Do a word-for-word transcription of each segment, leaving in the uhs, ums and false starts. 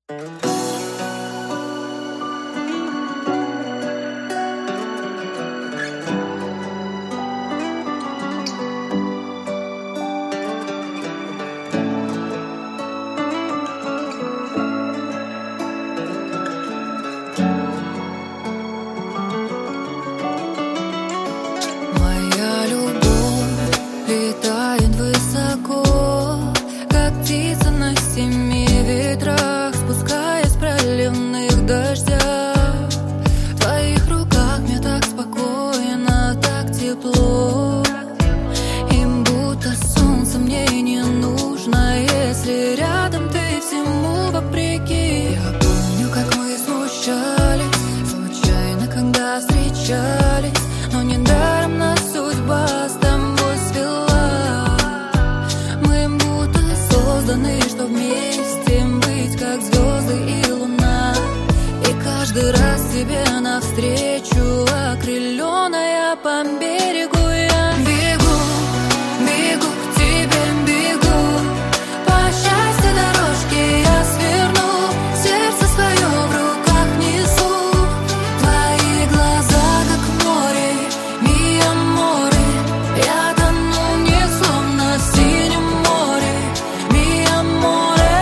Моя любовь летает высоко, как птица на семи ветрах, спускаясь с проливных дождях. В твоих руках мне так спокойно, так тепло, им будто солнце мне не нужно, если рядом ты всему вопреки. Я помню, как мы смущались случайно, когда встречались, но недаром нас судьба с тобой свела. Мы будто созданы, что вместе быть, как звезды и луна. И каждый раз тебе навстречу, окрыленная по берегу я бегу, бегу к тебе, бегу. По счастью дорожки я сверну, сердце свое в руках несу. Твои глаза как море, ми аморе. Я тону в них, словно в синем море, ми аморе.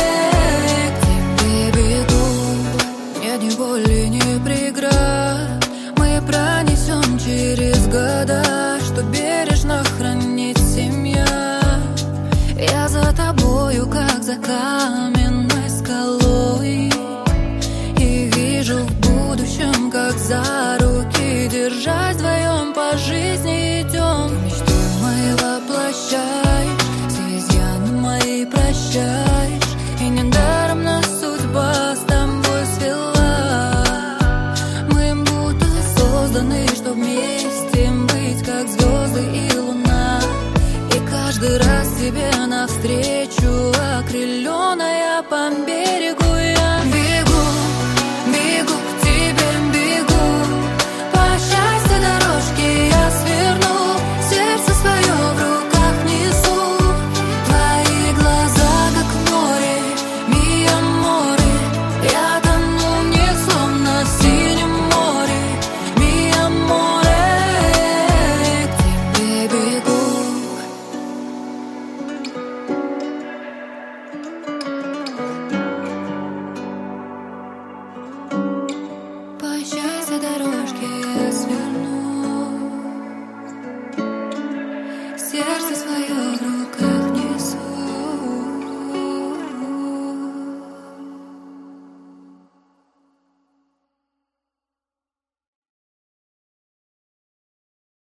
К тебе бегу, нет ни боли, ни преград. Мы пронесем через года, что бережно хранит семья. Я за тобою, как за каменной скалой, и вижу в будущем, как за руки, держась вдвоем по жизни идем. Мечты мои воплощаешь, все изъяны мои прощаешь, и недаром нас судьба с тобой свела. Мы будто созданы, что вместе быть, как звезды и луна. И каждый раз тебе навстречу, окрыленная по берегу